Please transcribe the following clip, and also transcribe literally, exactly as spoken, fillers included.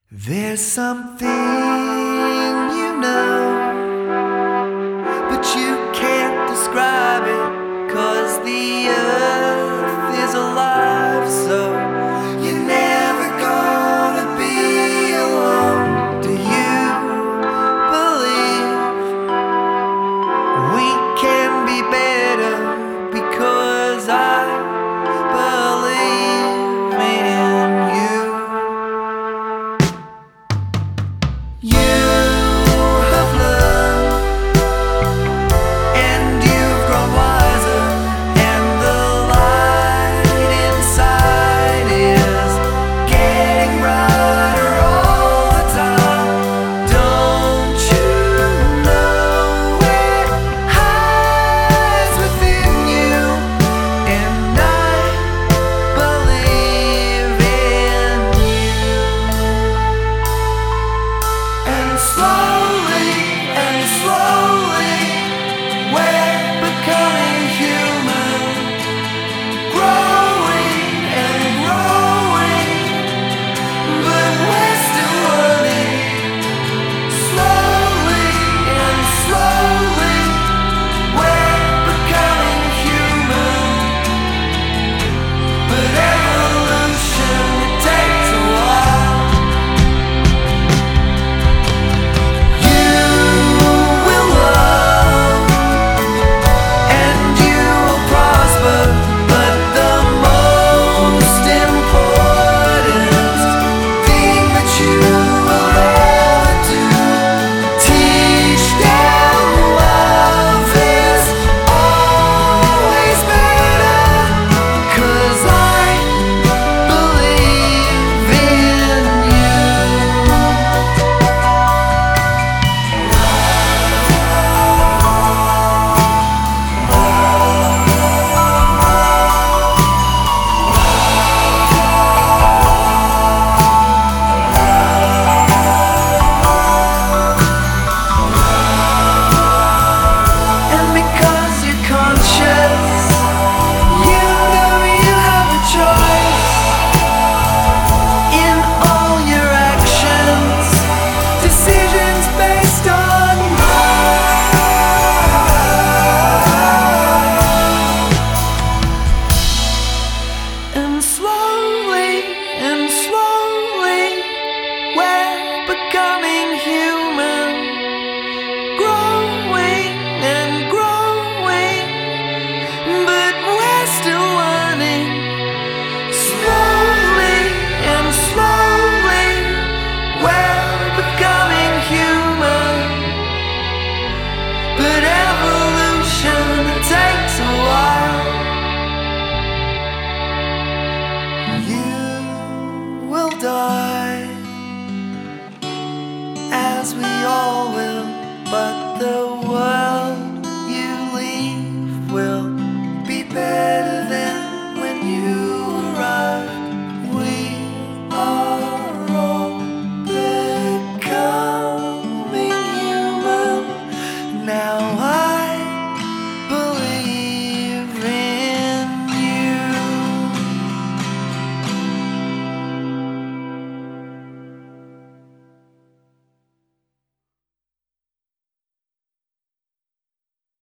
There's something you know, but you can't describe it, 'cause the earth is alive, so you're never gonna be alone. Do you believe we can be better? Because I believe in you. You have learned, and you've grown wiser, and the light inside is getting brighter all the time. Don't you know it hides within you, and I believe in you. And slowly and slowly we're becoming human, growing and growing, but we're still learning. Slowly and slowly we're becoming human, but evolution, it takes a while. You will love and you will prosper, but the most important thing that you will ever do, teach them love is always better, 'cause I believe in you. And because you're conscious, you know you have a choice in all your actions, decisions based on love. And slowly and slowly we're becoming human, growing and growing, but we're still learning. Slowly and slowly we're becoming human, but evolution, it takes a while. You will die.